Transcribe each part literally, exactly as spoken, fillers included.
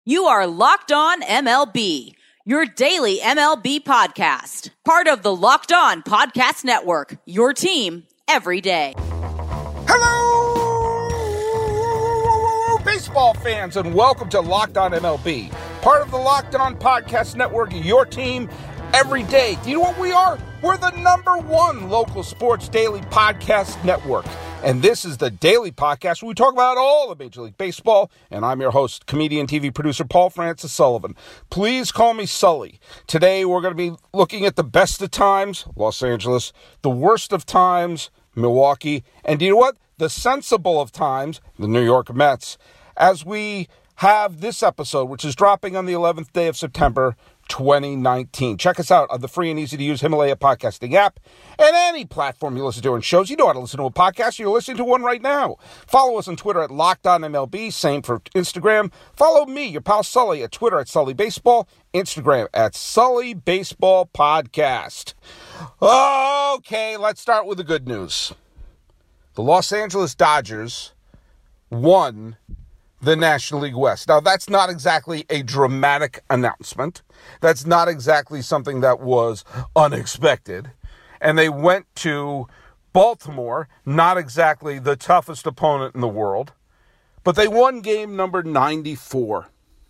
You are Locked On M L B, your daily M L B podcast. Part of the Locked On Podcast Network, your team every day. Hello, baseball fans, and welcome to Locked On M L B. Part of the Locked On Podcast Network, your team every day. Do you know what we are? We're the number one local sports daily podcast network. And this is the daily podcast where we talk about all of Major League Baseball. And I'm your host, comedian, T V producer, Paul Francis Sullivan. Please call me Sully. Today, we're going to be looking at the best of times, Los Angeles, the worst of times, Milwaukee, and you know what? The sensible of times, the New York Mets, as we have this episode, which is dropping on the eleventh day of September, twenty nineteen. Check us out on the free and easy-to-use Himalaya podcasting app and any platform you listen to on shows. You know how to listen to a podcast. You're listening to one right now. Follow us on Twitter at LockedOnMLB. Same for Instagram. Follow me, your pal Sully, at Twitter at Sully Baseball. Instagram at Sully Baseball Podcast. Okay, let's start with the good news. The Los Angeles Dodgers won the National League West. Now, that's not exactly a dramatic announcement. That's not exactly something that was unexpected. And they went to Baltimore, not exactly the toughest opponent in the world, but they won game number ninety-four.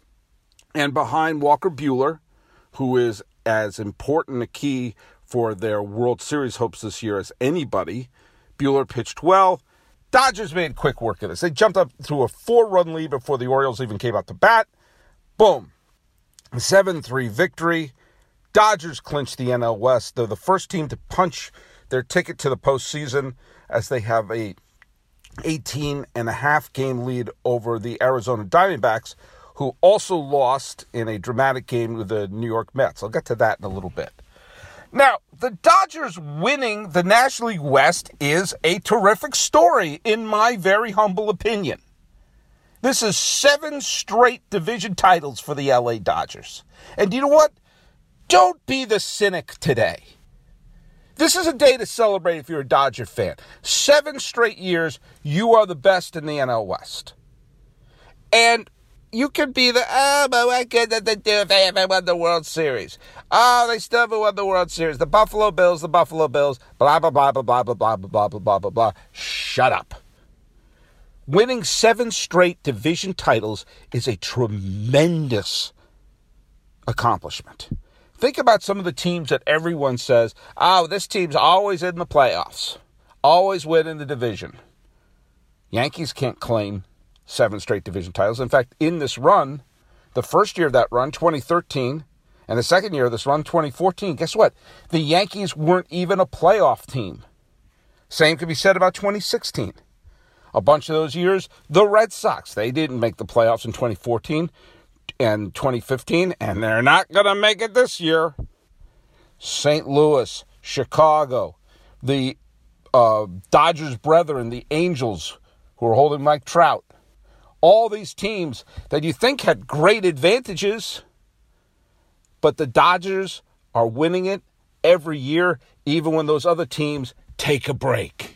And behind Walker Buehler, who is as important a key for their World Series hopes this year as anybody, Buehler pitched well. Dodgers made quick work of this. They jumped up to a four-run lead before the Orioles even came out to bat. Boom. seven three victory. Dodgers clinched the N L West. They're the first team to punch their ticket to the postseason as they have a eighteen and a half game lead over the Arizona Diamondbacks, who also lost in a dramatic game with the New York Mets. I'll get to that in a little bit. Now, the Dodgers winning the National League West is a terrific story, in my very humble opinion. This is seven straight division titles for the L A Dodgers. And you know what? Don't be the cynic today. This is a day to celebrate if you're a Dodger fan. Seven straight years, you are the best in the N L West. And you could be the, oh, but what good did they do if they haven't won the World Series? Oh, they still haven't won the World Series. The Buffalo Bills, the Buffalo Bills, blah, blah, blah, blah, blah, blah, blah, blah, blah, blah, blah, blah. Shut up. Winning seven straight division titles is a tremendous accomplishment. Think about some of the teams that everyone says, oh, this team's always in the playoffs, always winning the division. Yankees can't claim seven straight division titles. In fact, in this run, the first year of that run, twenty thirteen, and the second year of this run, twenty fourteen, guess what? The Yankees weren't even a playoff team. Same could be said about twenty sixteen. A bunch of those years, the Red Sox, they didn't make the playoffs in twenty fourteen and twenty fifteen, and they're not going to make it this year. Saint Louis, Chicago, the uh, Dodgers' brethren, the Angels, who are holding Mike Trout. All these teams that you think had great advantages, but the Dodgers are winning it every year, even when those other teams take a break.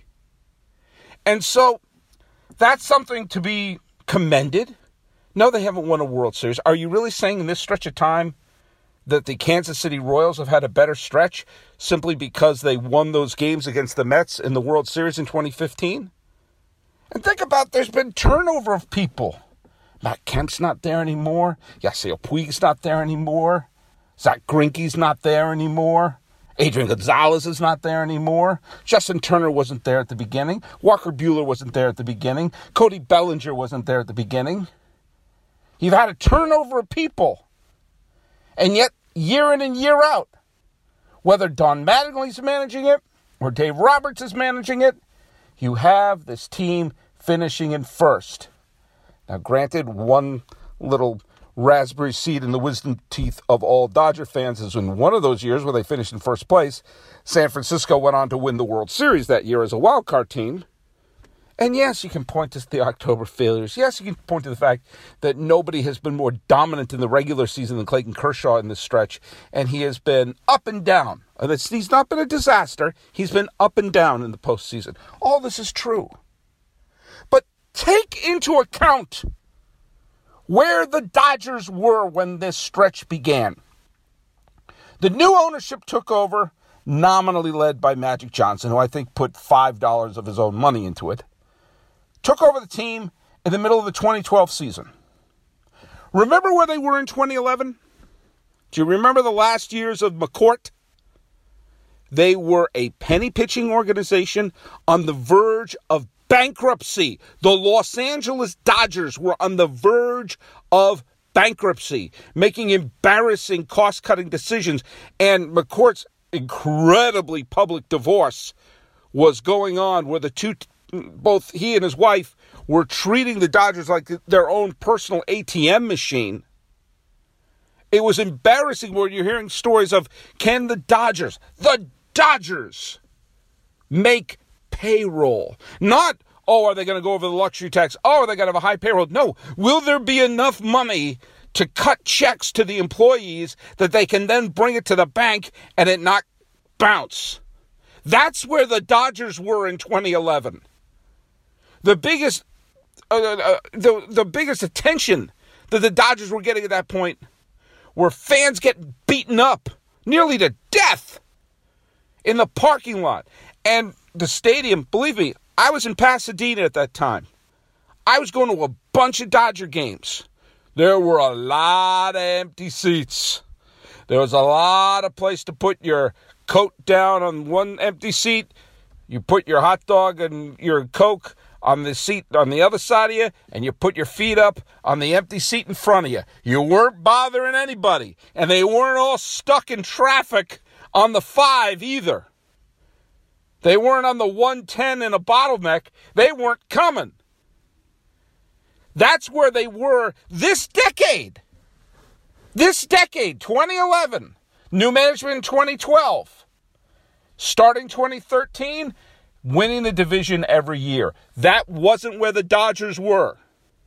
And so that's something to be commended. No, they haven't won a World Series. Are you really saying in this stretch of time that the Kansas City Royals have had a better stretch simply because they won those games against the Mets in the World Series in twenty fifteen? And think about, there's been turnover of people. Matt Kemp's not there anymore. Yasiel Puig's not there anymore. Zach Greinke's not there anymore. Adrian Gonzalez is not there anymore. Justin Turner wasn't there at the beginning. Walker Buehler wasn't there at the beginning. Cody Bellinger wasn't there at the beginning. You've had a turnover of people. And yet, year in and year out, whether Don Mattingly's managing it or Dave Roberts is managing it, you have this team finishing in first. Now, granted, one little raspberry seed in the wisdom teeth of all Dodger fans is in one of those years where they finished in first place, San Francisco went on to win the World Series that year as a wild card team. And yes, you can point to the October failures. Yes, you can point to the fact that nobody has been more dominant in the regular season than Clayton Kershaw in this stretch, and he has been up and down. He's not been a disaster. He's been up and down in the postseason. All this is true. But take into account where the Dodgers were when this stretch began. The new ownership took over, nominally led by Magic Johnson, who I think put five dollars of his own money into it, took over the team in the middle of the twenty twelve season. Remember where they were in twenty eleven? Do you remember the last years of McCourt? They were a penny pitching organization on the verge of bankruptcy. The Los Angeles Dodgers were on the verge of bankruptcy, making embarrassing cost-cutting decisions. And McCourt's incredibly public divorce was going on, where the two, both he and his wife, were treating the Dodgers like their own personal A T M machine. It was embarrassing when you're hearing stories of, can the Dodgers, the Dodgers, make payroll? Not, oh, are they going to go over the luxury tax? Oh, are they going to have a high payroll? No. Will there be enough money to cut checks to the employees that they can then bring it to the bank and it not bounce? That's where the Dodgers were in twenty eleven. The biggest, uh, uh, the, the biggest attention that the Dodgers were getting at that point were fans getting beaten up nearly to death in the parking lot. And the stadium, believe me, I was in Pasadena at that time. I was going to a bunch of Dodger games. There were a lot of empty seats. There was a lot of place to put your coat down on one empty seat. You put your hot dog and your Coke on the seat on the other side of you, and you put your feet up on the empty seat in front of you. You weren't bothering anybody, and they weren't all stuck in traffic on the five either. They weren't on the one ten in a bottleneck. They weren't coming. That's where they were this decade. This decade, twenty eleven. New management in twenty twelve. Starting twenty thirteen, winning the division every year. That wasn't where the Dodgers were.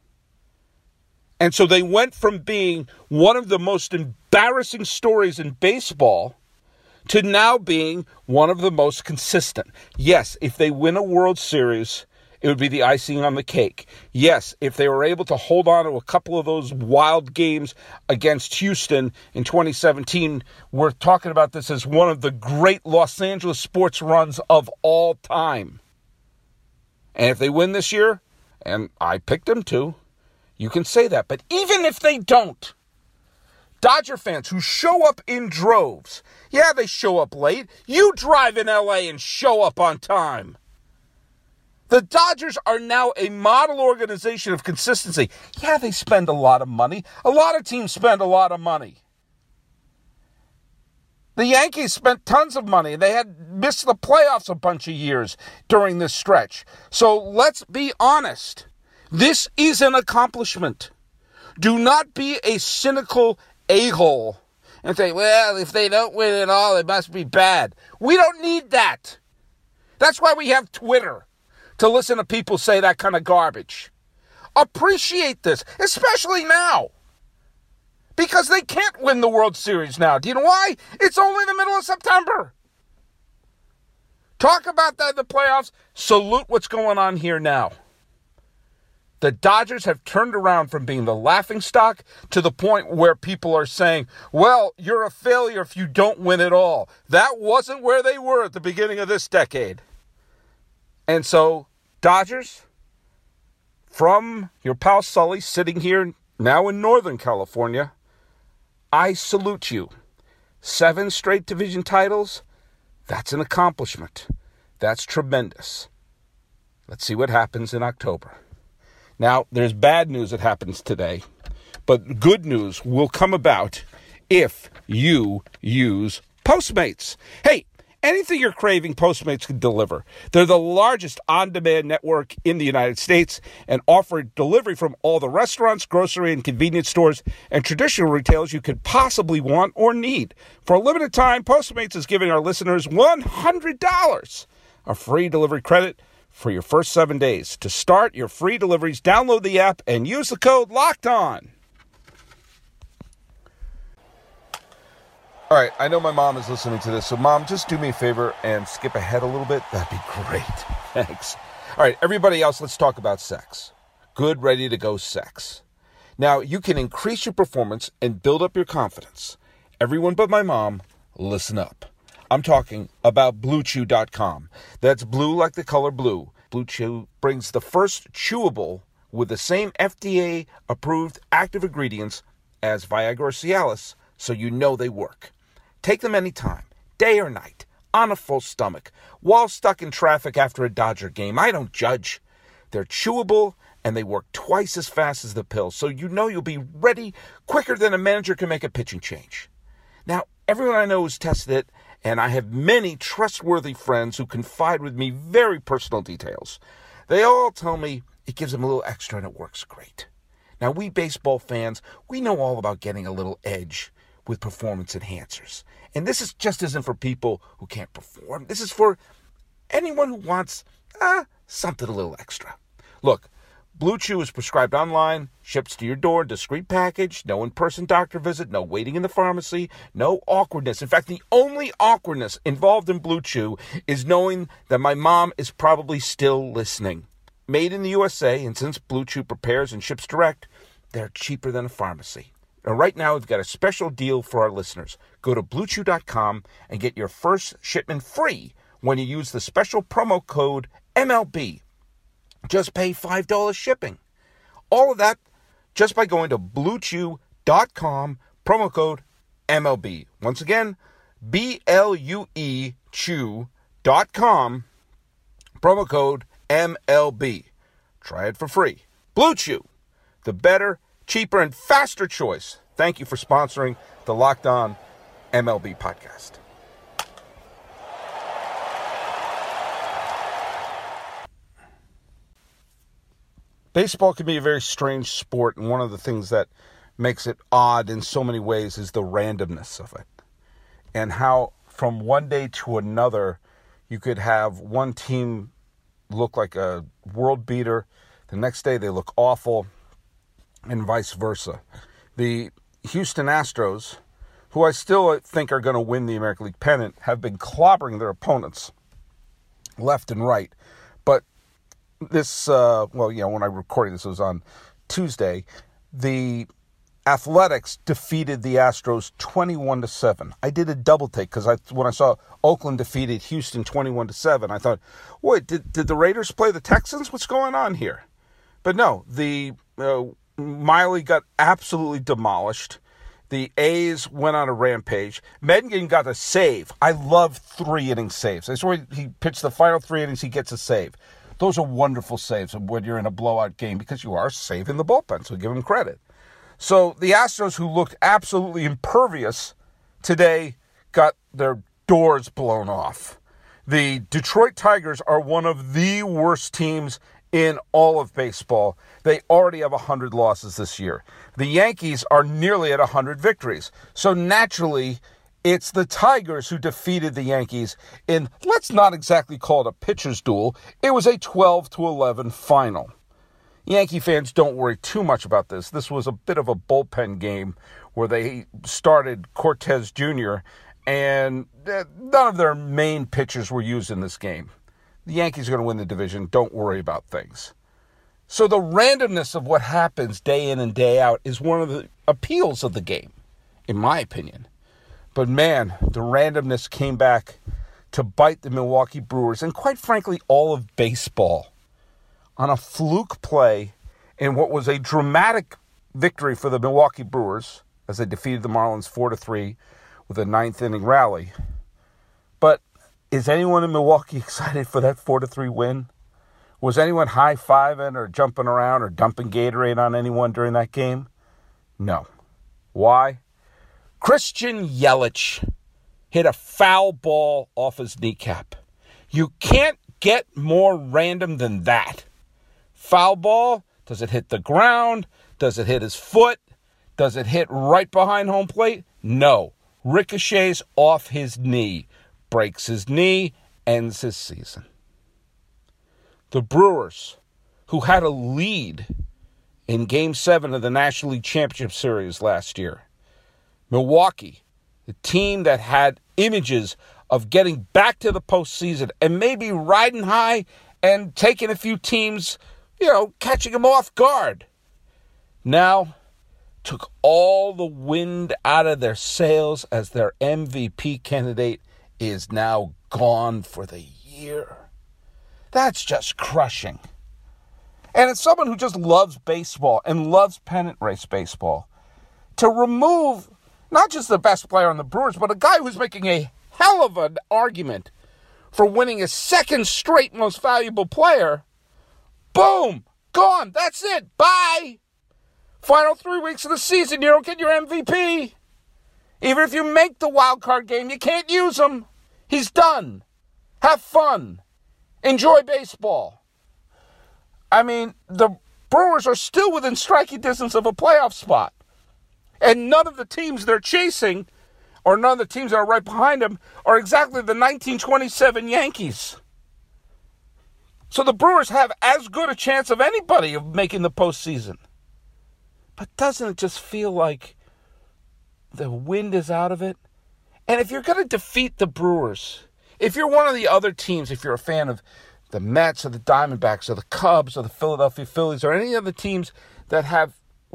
And so they went from being one of the most embarrassing stories in baseball to now being one of the most consistent. Yes, if they win a World Series, it would be the icing on the cake. Yes, if they were able to hold on to a couple of those wild games against Houston in twenty seventeen, we're talking about this as one of the great Los Angeles sports runs of all time. And if they win this year, and I picked them to, you can say that. But even if they don't, Dodger fans who show up in droves, yeah, they show up late. You drive in L A and show up on time. The Dodgers are now a model organization of consistency. Yeah, they spend a lot of money. A lot of teams spend a lot of money. The Yankees spent tons of money. They had missed the playoffs a bunch of years during this stretch. So let's be honest. This is an accomplishment. Do not be a cynical a-hole and say, well, if they don't win it all, it must be bad. We don't need that. That's why we have Twitter, to listen to people say that kind of garbage. Appreciate this, especially now. Because they can't win the World Series now. Do you know why? It's only the middle of September. Talk about that in the playoffs. Salute what's going on here now. The Dodgers have turned around from being the laughingstock to the point where people are saying, well, you're a failure if you don't win it all. That wasn't where they were at the beginning of this decade. And so, Dodgers, from your pal Sully, sitting here now in Northern California, I salute you. Seven straight division titles, that's an accomplishment. That's tremendous. Let's see what happens in October. Now, there's bad news that happens today, but good news will come about if you use Postmates. Hey, anything you're craving, Postmates can deliver. They're the largest on-demand network in the United States and offer delivery from all the restaurants, grocery, and convenience stores and traditional retailers you could possibly want or need. For a limited time, Postmates is giving our listeners one hundred dollars of free delivery credit for your first seven days. To start your free deliveries, download the app and use the code LOCKEDON. All right, I know my mom is listening to this, so Mom, just do me a favor and skip ahead a little bit. That'd be great. Thanks. All right, everybody else, let's talk about sex. Good, ready to go sex. Now, you can increase your performance and build up your confidence. Everyone but my mom, listen up. I'm talking about Blue Chew dot com. That's blue like the color blue. Blue Chew brings the first chewable with the same F D A-approved active ingredients as Viagra or Cialis, so you know they work. Take them anytime, day or night, on a full stomach, while stuck in traffic after a Dodger game. I don't judge. They're chewable, and they work twice as fast as the pill, so you know you'll be ready quicker than a manager can make a pitching change. Now, everyone I know has tested it, and I have many trustworthy friends who confide with me very personal details. They all tell me it gives them a little extra and it works great. Now, we baseball fans, we know all about getting a little edge with performance enhancers. And this is just isn't for people who can't perform. This is for anyone who wants uh, something a little extra. Look, Blue Chew is prescribed online, ships to your door, discreet package, no in-person doctor visit, no waiting in the pharmacy, no awkwardness. In fact, the only awkwardness involved in Blue Chew is knowing that my mom is probably still listening. Made in the U S A, and since Blue Chew prepares and ships direct, they're cheaper than a pharmacy. And right now, we've got a special deal for our listeners. Go to Blue Chew dot com and get your first shipment free when you use the special promo code M L B. Just pay five dollars shipping. All of that just by going to Blue Chew dot com, promo code M L B. Once again, B L U E Chew dot com, promo code M L B. Try it for free. Blue Chew, the better, cheaper, and faster choice. Thank you for sponsoring the Locked On M L B podcast. Baseball can be a very strange sport, and one of the things that makes it odd in so many ways is the randomness of it. And how from one day to another, you could have one team look like a world beater, the next day they look awful, and vice versa. The Houston Astros, who I still think are going to win the American League pennant, have been clobbering their opponents left and right. But this, uh, well, you know, when I recorded this, it was on Tuesday, the Athletics defeated the Astros twenty-one to seven. I did a double take because I, when I saw Oakland defeated Houston twenty-one to seven, I thought, wait, did, did the Raiders play the Texans? What's going on here? But no, the uh, Miley got absolutely demolished. The A's went on a rampage. Megan got a save. I love three-inning saves. I swear he pitched the final three innings, he gets a save. Those are wonderful saves when you're in a blowout game because you are saving the bullpen, so give him credit. So the Astros, who looked absolutely impervious today, got their doors blown off. The Detroit Tigers are one of the worst teams in all of baseball. They already have one hundred losses this year. The Yankees are nearly at one hundred victories. So naturally, it's the Tigers who defeated the Yankees in, let's not exactly call it a pitcher's duel. It was a twelve to eleven final. Yankee fans, don't worry too much about this. This was a bit of a bullpen game where they started Cortez Junior, and none of their main pitchers were used in this game. The Yankees are going to win the division. Don't worry about things. So the randomness of what happens day in and day out is one of the appeals of the game, in my opinion. But man, the randomness came back to bite the Milwaukee Brewers, and quite frankly, all of baseball, on a fluke play in what was a dramatic victory for the Milwaukee Brewers as they defeated the Marlins four to three with a ninth inning rally. But is anyone in Milwaukee excited for that four to three win? Was anyone high-fiving or jumping around or dumping Gatorade on anyone during that game? No. Why? Christian Yelich hit a foul ball off his kneecap. You can't get more random than that. Foul ball, does it hit the ground? Does it hit his foot? Does it hit right behind home plate? No. Ricochets off his knee. Breaks his knee, ends his season. The Brewers, who had a lead in Game seven of the National League Championship Series last year. Milwaukee, the team that had images of getting back to the postseason and maybe riding high and taking a few teams, you know, catching them off guard. Now, took all the wind out of their sails as their M V P candidate is now gone for the year. That's just crushing. And as someone who just loves baseball and loves pennant race baseball, to remove not just the best player on the Brewers, but a guy who's making a hell of an argument for winning a second straight most valuable player, boom, gone. That's it. Bye. Final three weeks of the season, you don't get your M V P. Even if you make the wild card game, you can't use him. He's done. Have fun. Enjoy baseball. I mean, the Brewers are still within striking distance of a playoff spot. And none of the teams they're chasing, or none of the teams that are right behind them, are exactly the nineteen twenty-seven Yankees. So the Brewers have as good a chance of anybody of making the postseason. But doesn't it just feel like the wind is out of it? And if you're going to defeat the Brewers, if you're one of the other teams, if you're a fan of the Mets or the Diamondbacks or the Cubs or the Philadelphia Phillies or any other teams that have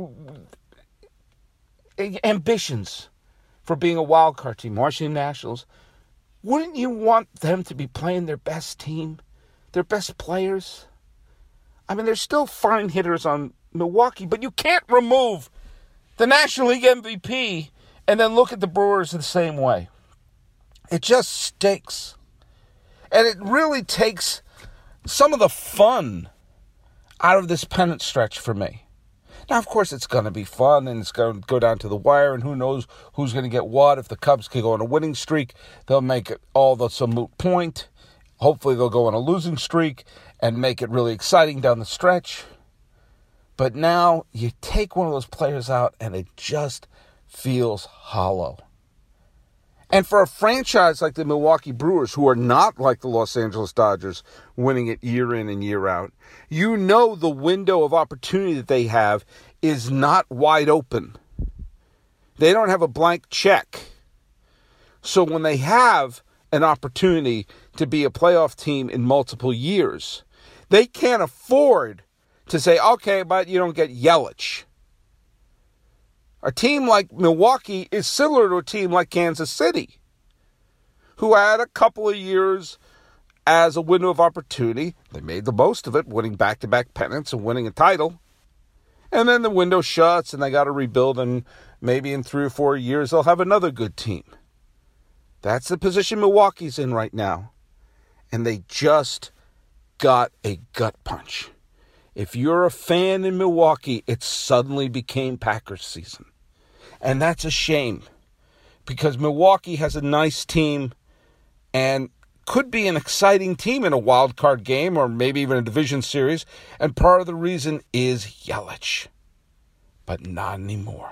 ambitions for being a wild card team, Washington Nationals, wouldn't you want them to be playing their best team, their best players? I mean, there's still fine hitters on Milwaukee, but you can't remove the National League M V P and then look at the Brewers the same way. It just stinks. And it really takes some of the fun out of this pennant stretch for me. Now, of course, it's going to be fun, and it's going to go down to the wire, and who knows who's going to get what. If the Cubs can go on a winning streak, they'll make it all the, some moot point. Hopefully, they'll go on a losing streak and make it really exciting down the stretch. But now, you take one of those players out, and it just feels hollow. And for a franchise like the Milwaukee Brewers, who are not like the Los Angeles Dodgers, winning it year in and year out, you know the window of opportunity that they have is not wide open. They don't have a blank check. So when they have an opportunity to be a playoff team in multiple years, they can't afford to say, okay, but you don't get Yelich. A team like Milwaukee is similar to a team like Kansas City, who had a couple of years as a window of opportunity. They made the most of it, winning back-to-back pennants and winning a title. And then the window shuts and they got to rebuild, and maybe in three or four years they'll have another good team. That's the position Milwaukee's in right now. And they just got a gut punch. If you're a fan in Milwaukee, it suddenly became Packers season. And that's a shame, because Milwaukee has a nice team and could be an exciting team in a wild card game or maybe even a division series. And part of the reason is Yelich, but not anymore.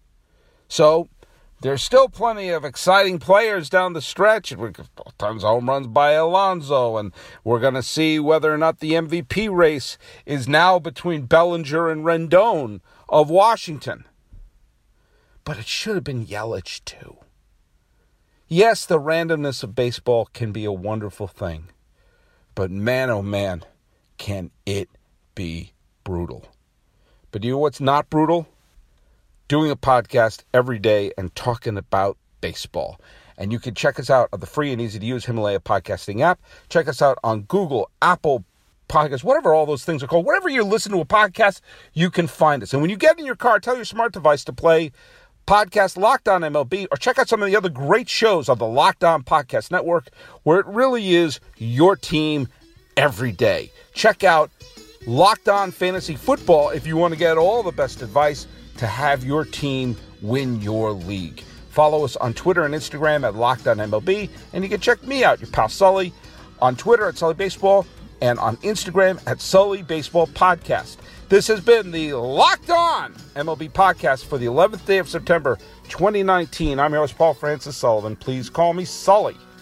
So there's still plenty of exciting players down the stretch. And we've got tons of home runs by Alonso. And we're going to see whether or not the M V P race is now between Bellinger and Rendon of Washington. But it should have been Yelich, too. Yes, the randomness of baseball can be a wonderful thing. But man, oh man, can it be brutal. But you know what's not brutal? Doing a podcast every day and talking about baseball. And you can check us out on the free and easy-to-use Himalaya podcasting app. Check us out on Google, Apple Podcasts, whatever all those things are called. Whatever you listen to a podcast, you can find us. And when you get in your car, tell your smart device to play podcast Locked On M L B, or check out some of the other great shows on the Locked On Podcast Network, where it really is your team every day. Check out Locked On Fantasy Football if you want to get all the best advice to have your team win your league. Follow us on Twitter and Instagram at Locked On M L B, and you can check me out, your pal Sully, on Twitter at Sully Baseball, and on Instagram at Sully Baseball Podcast. This has been the Locked On M L B Podcast for the eleventh day of September, twenty nineteen. I'm your host, Paul Francis Sullivan. Please call me Sully.